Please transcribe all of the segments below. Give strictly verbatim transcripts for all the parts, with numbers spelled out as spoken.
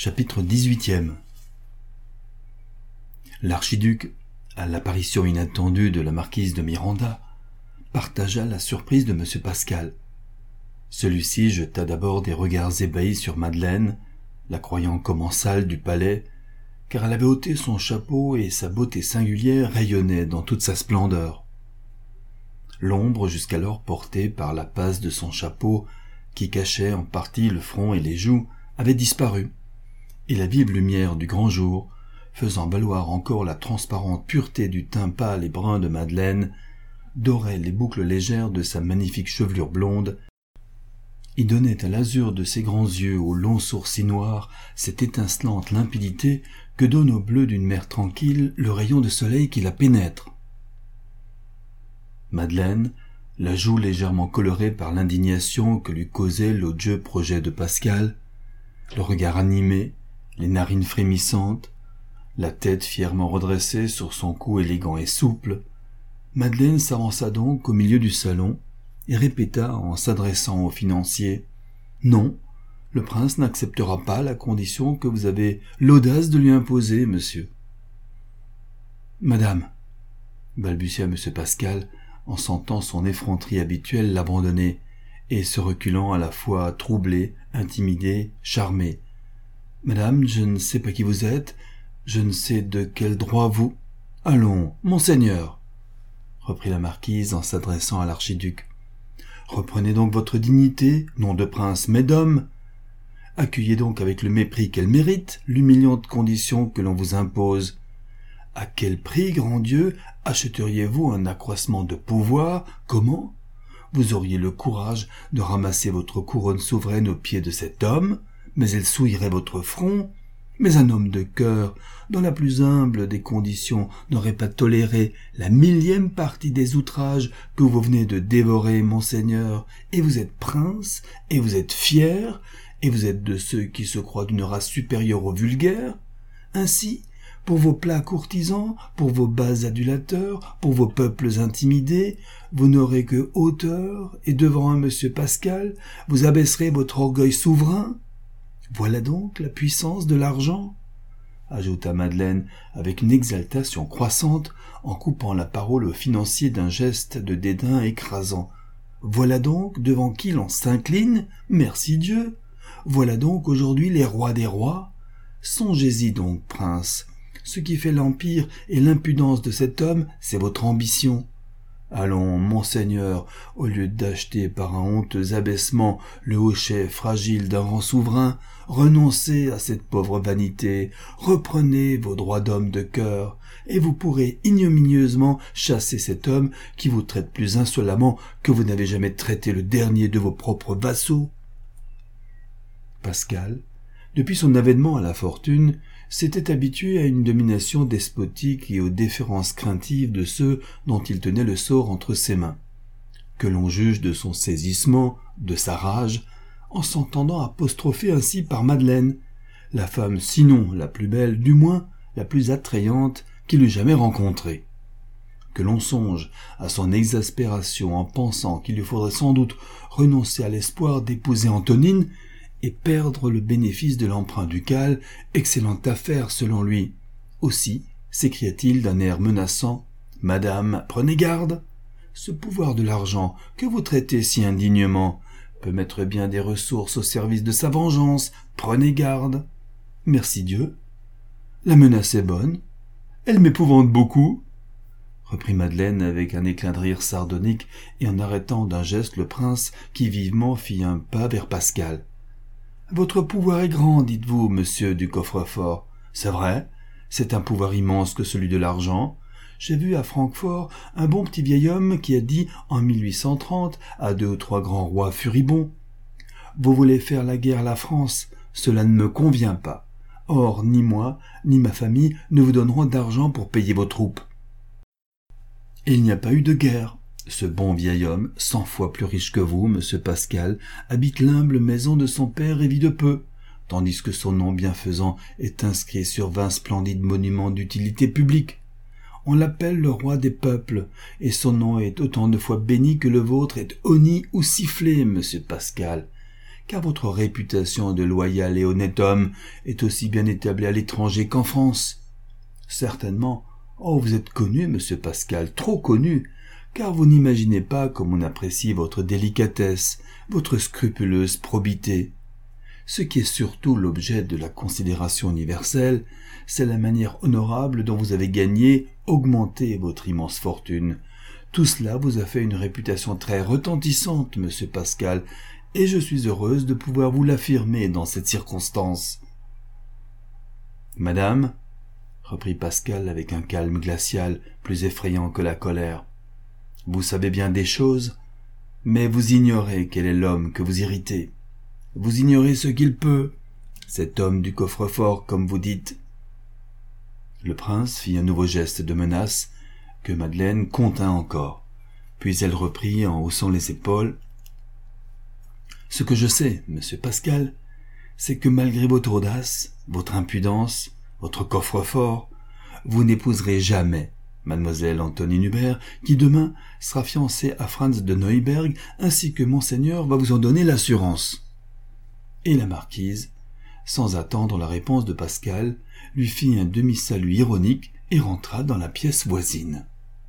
Chapitre dix-huitième. L'archiduc, à l'apparition inattendue de la marquise de Miranda, partagea la surprise de M. Pascal. Celui-ci jeta d'abord des regards ébahis sur Madeleine, la croyant commensale du palais, car elle avait ôté son chapeau et sa beauté singulière rayonnait dans toute sa splendeur. L'ombre jusqu'alors portée par la passe de son chapeau, qui cachait en partie le front et les joues, avait disparu, et la vive lumière du grand jour, faisant valoir encore la transparente pureté du teint pâle et brun de Madeleine, dorait les boucles légères de sa magnifique chevelure blonde, y donnait à l'azur de ses grands yeux aux longs sourcils noirs cette étincelante limpidité que donne au bleu d'une mer tranquille le rayon de soleil qui la pénètre. Madeleine, la joue légèrement colorée par l'indignation que lui causait l'odieux projet de Pascal, le regard animé, les narines frémissantes, la tête fièrement redressée sur son cou élégant et souple, Madeleine s'avança donc au milieu du salon et répéta en s'adressant au financier « Non, le prince n'acceptera pas la condition que vous avez l'audace de lui imposer, monsieur. »« Madame, » balbutia M. Pascal, en sentant son effronterie habituelle l'abandonner, et se reculant à la fois troublé, intimidé, charmé. « Madame, je ne sais pas qui vous êtes, je ne sais de quel droit vous... »« Allons, monseigneur !» reprit la marquise en s'adressant à l'archiduc. « Reprenez donc votre dignité, non de prince mais d'homme. Accueillez donc avec le mépris qu'elle mérite l'humiliante condition que l'on vous impose. À quel prix, grand Dieu, achèteriez-vous un accroissement de pouvoir? Comment? Vous auriez le courage de ramasser votre couronne souveraine aux pieds de cet homme, mais elle souillerait votre front. Mais un homme de cœur, dans la plus humble des conditions, n'aurait pas toléré la millième partie des outrages que vous venez de dévorer, monseigneur, et vous êtes prince, et vous êtes fier, et vous êtes de ceux qui se croient d'une race supérieure aux vulgaires. Ainsi, pour vos plats courtisans, pour vos bas adulateurs, pour vos peuples intimidés, vous n'aurez que hauteur, et devant un monsieur Pascal, vous abaisserez votre orgueil souverain. Voilà donc la puissance de l'argent, ajouta Madeleine avec une exaltation croissante en coupant la parole au financier d'un geste de dédain écrasant. Voilà donc devant qui l'on s'incline, merci Dieu. Voilà donc aujourd'hui les rois des rois. Songez-y donc, prince. Ce qui fait l'empire et l'impudence de cet homme, c'est votre ambition. Allons, monseigneur, au lieu d'acheter par un honteux abaissement le hochet fragile d'un rang souverain, renoncez à cette pauvre vanité, reprenez vos droits d'homme de cœur, et vous pourrez ignominieusement chasser cet homme qui vous traite plus insolemment que vous n'avez jamais traité le dernier de vos propres vassaux. Pascal, depuis son avènement à la fortune, s'était habitué à une domination despotique et aux déférences craintives de ceux dont il tenait le sort entre ses mains. Que l'on juge de son saisissement, de sa rage, en s'entendant apostropher ainsi par Madeleine, la femme sinon la plus belle, du moins la plus attrayante qu'il eût jamais rencontrée. Que l'on songe à son exaspération en pensant qu'il lui faudrait sans doute renoncer à l'espoir d'épouser Antonine, et perdre le bénéfice de l'emprunt ducal, excellente affaire selon lui. Aussi, s'écria-t-il d'un air menaçant, « Madame, prenez garde. Ce pouvoir de l'argent que vous traitez si indignement peut mettre bien des ressources au service de sa vengeance. Prenez garde. Merci Dieu. La menace est bonne. Elle m'épouvante beaucoup. » reprit Madeleine avec un éclat de rire sardonique et en arrêtant d'un geste le prince qui vivement fit un pas vers Pascal. Votre pouvoir est grand, dites-vous, monsieur du coffre-fort. C'est vrai, c'est un pouvoir immense que celui de l'argent. J'ai vu à Francfort un bon petit vieil homme qui a dit en mille huit cent trente à deux ou trois grands rois furibonds. Vous voulez faire la guerre à la France, cela ne me convient pas. Or, ni moi, ni ma famille ne vous donnerons d'argent pour payer vos troupes. Et il n'y a pas eu de guerre. Ce bon vieil homme, cent fois plus riche que vous, monsieur Pascal, habite l'humble maison de son père et vit de peu, tandis que son nom bienfaisant est inscrit sur vingt splendides monuments d'utilité publique. On l'appelle le roi des peuples, et son nom est autant de fois béni que le vôtre est honni ou sifflé, monsieur Pascal, car votre réputation de loyal et honnête homme est aussi bien établie à l'étranger qu'en France. Certainement, oh, vous êtes connu, monsieur Pascal, trop connu, car vous n'imaginez pas comme on apprécie votre délicatesse, votre scrupuleuse probité. Ce qui est surtout l'objet de la considération universelle, c'est la manière honorable dont vous avez gagné, augmenté votre immense fortune. Tout cela vous a fait une réputation très retentissante, monsieur Pascal, et je suis heureuse de pouvoir vous l'affirmer dans cette circonstance. Madame, reprit Pascal avec un calme glacial plus effrayant que la colère, vous savez bien des choses, mais vous ignorez quel est l'homme que vous irritez. Vous ignorez ce qu'il peut, cet homme du coffre-fort, comme vous dites. Le prince fit un nouveau geste de menace que Madeleine contint encore, puis elle reprit en haussant les épaules. « Ce que je sais, monsieur Pascal, c'est que malgré votre audace, votre impudence, votre coffre-fort, vous n'épouserez jamais mademoiselle Antonine Hubert, qui demain sera fiancée à Franz de Neuberg, ainsi que monseigneur va vous en donner l'assurance. » Et la marquise, sans attendre la réponse de Pascal, lui fit un demi-salut ironique et rentra dans la pièce voisine.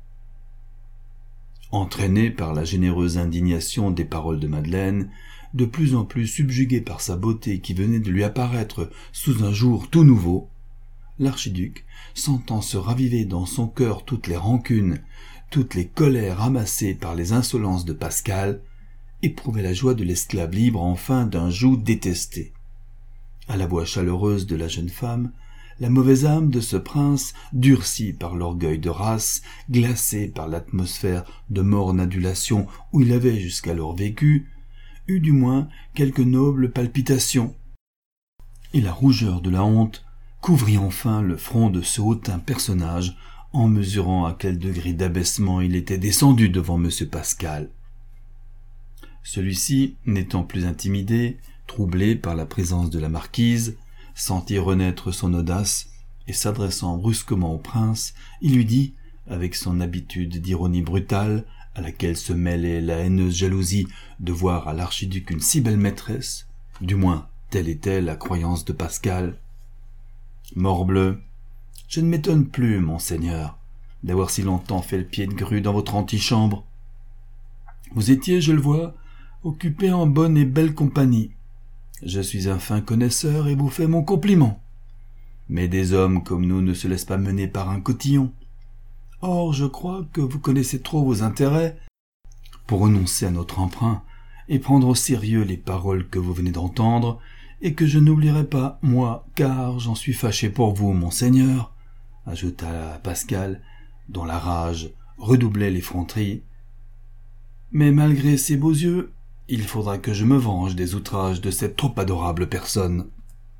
Entraîné par la généreuse indignation des paroles de Madeleine, de plus en plus subjugué par sa beauté qui venait de lui apparaître sous un jour tout nouveau, l'archiduc, sentant se raviver dans son cœur toutes les rancunes, toutes les colères amassées par les insolences de Pascal, éprouvait la joie de l'esclave libre enfin d'un joug détesté. À la voix chaleureuse de la jeune femme, la mauvaise âme de ce prince, durcie par l'orgueil de race, glacée par l'atmosphère de morne adulation où il avait jusqu'alors vécu, eut du moins quelques nobles palpitations, et la rougeur de la honte couvrit enfin le front de ce hautain personnage en mesurant à quel degré d'abaissement il était descendu devant M. Pascal. Celui-ci, n'étant plus intimidé, troublé par la présence de la marquise, sentit renaître son audace, et s'adressant brusquement au prince, il lui dit, avec son habitude d'ironie brutale, à laquelle se mêlait la haineuse jalousie de voir à l'archiduc une si belle maîtresse, du moins telle était la croyance de Pascal. « Morbleu, je ne m'étonne plus, monseigneur, d'avoir si longtemps fait le pied de grue dans votre antichambre. Vous étiez, je le vois, occupé en bonne et belle compagnie. Je suis un fin connaisseur et vous fais mon compliment. Mais des hommes comme nous ne se laissent pas mener par un cotillon. Or, je crois que vous connaissez trop vos intérêts pour renoncer à notre emprunt et prendre au sérieux les paroles que vous venez d'entendre, et que je n'oublierai pas, moi, car j'en suis fâché pour vous, monseigneur, ajouta Pascal, dont la rage redoublait l'effronterie. Mais malgré ces beaux yeux, il faudra que je me venge des outrages de cette trop adorable personne.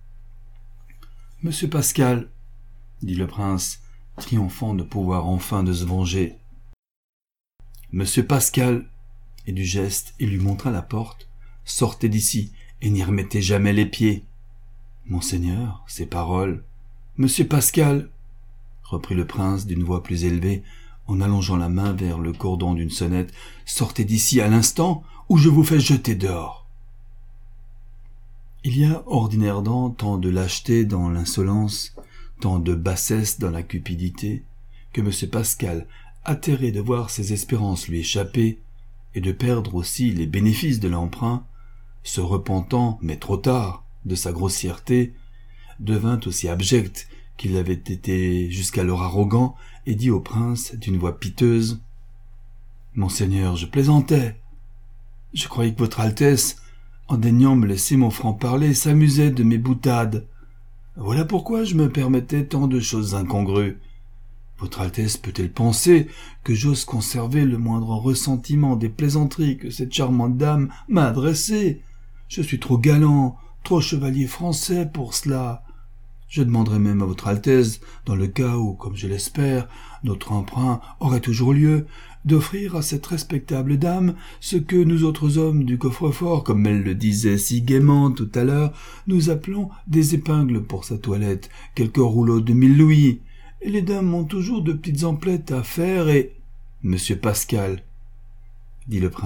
« Monsieur Pascal, » dit le prince, triomphant de pouvoir enfin de se venger. « Monsieur Pascal, » et du geste il lui montra la porte, « sortez d'ici et n'y remettez jamais les pieds. »« Monseigneur, ces paroles. »« Monsieur Pascal, » reprit le prince d'une voix plus élevée, en allongeant la main vers le cordon d'une sonnette, « sortez d'ici à l'instant, ou je vous fais jeter dehors. » Il y a ordinairement tant de lâcheté dans l'insolence, tant de bassesse dans la cupidité, que M. Pascal, atterré de voir ses espérances lui échapper, et de perdre aussi les bénéfices de l'emprunt, se repentant, mais trop tard, de sa grossièreté, devint aussi abject qu'il avait été jusqu'alors arrogant, et dit au prince d'une voix piteuse, « Monseigneur, je plaisantais. Je croyais que votre Altesse, en daignant me laisser mon franc-parler, s'amusait de mes boutades. Voilà pourquoi je me permettais tant de choses incongrues. Votre Altesse peut-elle penser que j'ose conserver le moindre ressentiment des plaisanteries que cette charmante dame m'a adressées? Je suis trop galant, trop chevalier français pour cela. Je demanderai même à votre Altesse, dans le cas où, comme je l'espère, notre emprunt aurait toujours lieu, d'offrir à cette respectable dame ce que nous autres hommes du coffre-fort, comme elle le disait si gaiement tout à l'heure, nous appelons des épingles pour sa toilette, quelques rouleaux de mille louis. Et les dames ont toujours de petites emplettes à faire et... « Monsieur Pascal, » dit le prince,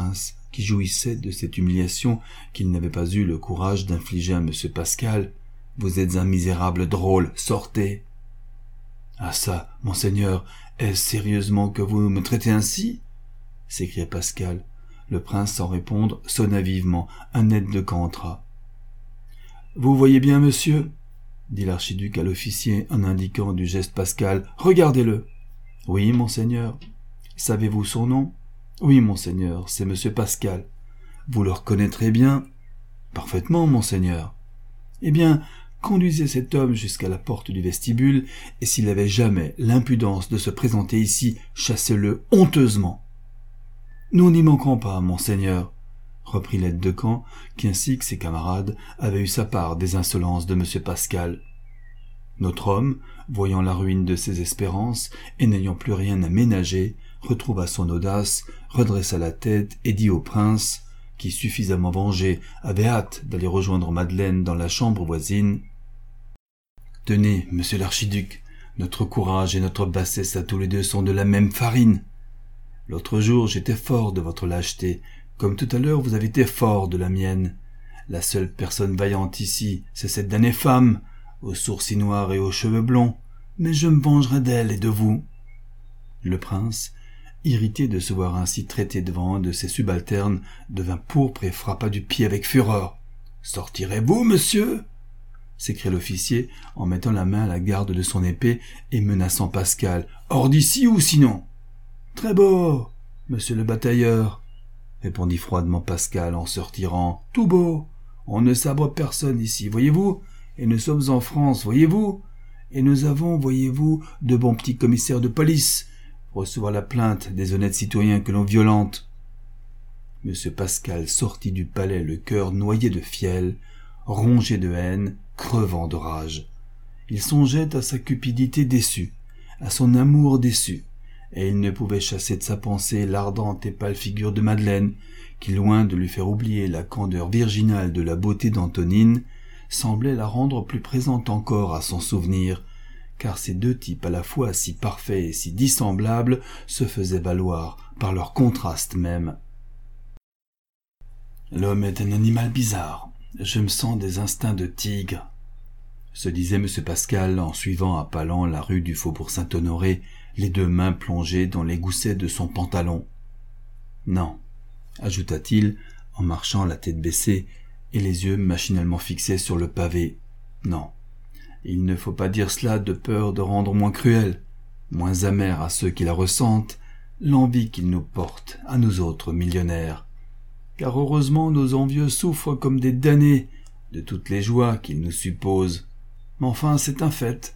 qui jouissait de cette humiliation qu'il n'avait pas eu le courage d'infliger à M. Pascal. « Vous êtes un misérable drôle, sortez !»« Ah ça, monseigneur, est-ce sérieusement que vous me traitez ainsi ?» s'écria Pascal. Le prince, sans répondre, sonna vivement. Un aide-de-camp entra. « Vous voyez bien, monsieur ?» dit l'archiduc à l'officier en indiquant du geste Pascal. « Regardez-le !»« Oui, monseigneur. »« Savez-vous son nom ?»« Oui, monseigneur, c'est monsieur Pascal. »« Vous le reconnaîtrez bien ?»« Parfaitement, monseigneur. »« Eh bien, conduisez cet homme jusqu'à la porte du vestibule, et s'il avait jamais l'impudence de se présenter ici, chassez-le honteusement. »« Nous n'y manquerons pas, monseigneur, » reprit l'aide-de-camp, qui ainsi que ses camarades avait eu sa part des insolences de M. Pascal. Notre homme, voyant la ruine de ses espérances et n'ayant plus rien à ménager, retrouva son audace, redressa la tête et dit au prince, qui suffisamment vengé avait hâte d'aller rejoindre Madeleine dans la chambre voisine: « Tenez, monsieur l'archiduc, notre courage et notre bassesse à tous les deux sont de la même farine. L'autre jour j'étais fort de votre lâcheté, comme tout à l'heure vous avez été fort de la mienne. La seule personne vaillante ici, c'est cette damnée femme, aux sourcils noirs et aux cheveux blonds, mais je me vengerai d'elle et de vous. » Le prince, irrité de se voir ainsi traité devant un de ses subalternes, devint pourpre et frappa du pied avec fureur. « Sortirez-vous, monsieur ?» s'écria l'officier en mettant la main à la garde de son épée et menaçant Pascal. « Hors d'ici ou sinon ?»« Très beau, monsieur le batailleur, » répondit froidement Pascal en se retirant. « Tout beau. On ne sabre personne ici, voyez-vous, et nous sommes en France, voyez-vous, et nous avons, voyez-vous, de bons petits commissaires de police pour recevoir la plainte des honnêtes citoyens que l'on violente. » M. Pascal sortit du palais le cœur noyé de fiel, rongé de haine, crevant de rage. Il songeait à sa cupidité déçue, à son amour déçu, et il ne pouvait chasser de sa pensée l'ardente et pâle figure de Madeleine, qui, loin de lui faire oublier la candeur virginale de la beauté d'Antonine, semblait la rendre plus présente encore à son souvenir, car ces deux types à la fois si parfaits et si dissemblables se faisaient valoir par leur contraste même. « L'homme est un animal bizarre. Je me sens des instincts de tigre, » se disait M. Pascal en suivant à pas lents la rue du Faubourg Saint-Honoré, les deux mains plongées dans les goussets de son pantalon. « Non, » ajouta-t-il en marchant la tête baissée et les yeux machinalement fixés sur le pavé. « Non, il ne faut pas dire cela de peur de rendre moins cruel, moins amer à ceux qui la ressentent, l'envie qu'ils nous portent, à nous autres millionnaires. Car heureusement nos envieux souffrent comme des damnés de toutes les joies qu'ils nous supposent. Mais enfin, c'est un fait.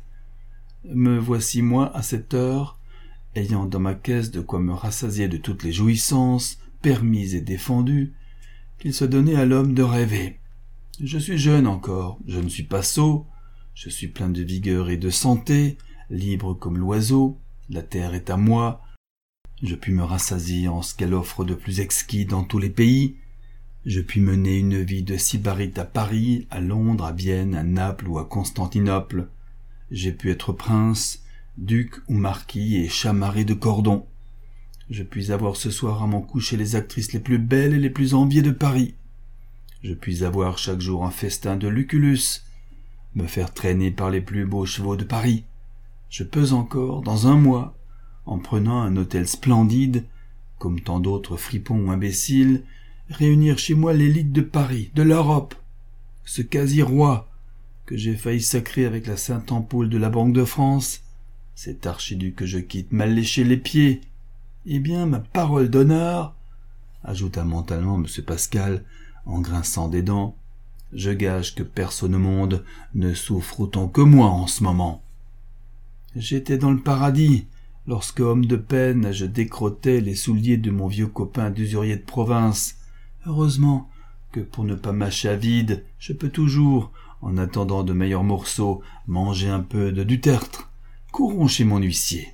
Me voici moi à cette heure, ayant dans ma caisse de quoi me rassasier de toutes les jouissances, permises et défendues, qu'il se donnait à l'homme de rêver. Je suis jeune encore, je ne suis pas sot, je suis plein de vigueur et de santé, libre comme l'oiseau, la terre est à moi, je puis me rassasier en ce qu'elle offre de plus exquis dans tous les pays, je puis mener une vie de sybarite à Paris, à Londres, à Vienne, à Naples ou à Constantinople. J'ai pu être prince, duc ou marquis et chamarré de cordon. Je puis avoir ce soir à mon coucher les actrices les plus belles et les plus enviées de Paris. Je puis avoir chaque jour un festin de Lucullus, me faire traîner par les plus beaux chevaux de Paris. Je peux encore, dans un mois, en prenant un hôtel splendide, comme tant d'autres fripons ou imbéciles, réunir chez moi l'élite de Paris, de l'Europe, ce quasi-roi que j'ai failli sacrer avec la sainte ampoule de la Banque de France, cet archiduc que je quitte mal léché les pieds. Eh bien, ma parole d'honneur, ajouta mentalement M. Pascal, en grinçant des dents, je gage que personne au monde ne souffre autant que moi en ce moment. J'étais dans le paradis, lorsque, homme de peine, je décrottais les souliers de mon vieux copain d'usurier de province. Heureusement que, pour ne pas mâcher à vide, je peux toujours, en attendant de meilleurs morceaux, manger un peu de du tertre. Courons chez mon huissier.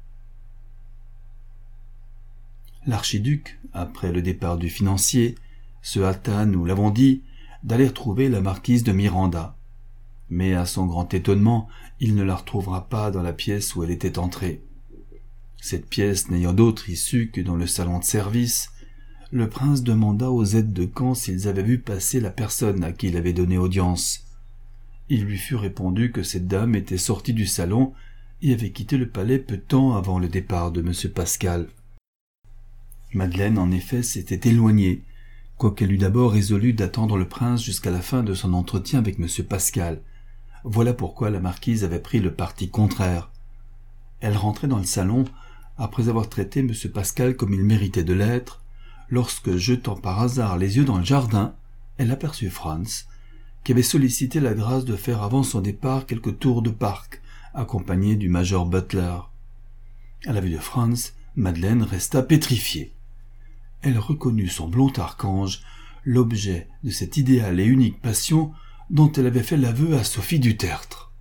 L'archiduc, après le départ du financier, se hâta, nous l'avons dit, d'aller retrouver la marquise de Miranda. Mais à son grand étonnement, il ne la retrouvera pas dans la pièce où elle était entrée. Cette pièce n'ayant d'autre issue que dans le salon de service, le prince demanda aux aides de camp s'ils avaient vu passer la personne à qui il avait donné audience. Il lui fut répondu que cette dame était sortie du salon et avait quitté le palais peu de temps avant le départ de M. Pascal. Madeleine, en effet, s'était éloignée, quoiqu'elle eût d'abord résolu d'attendre le prince jusqu'à la fin de son entretien avec M. Pascal. Voilà pourquoi la marquise avait pris le parti contraire. Elle rentrait dans le salon, après avoir traité M. Pascal comme il méritait de l'être, lorsque, jetant par hasard les yeux dans le jardin, elle aperçut Franz, qui avait sollicité la grâce de faire avant son départ quelques tours de parc, accompagné du major Butler. À la vue de Franz, Madeleine resta pétrifiée. Elle reconnut son blond archange, l'objet de cette idéale et unique passion dont elle avait fait l'aveu à Sophie du Tertre.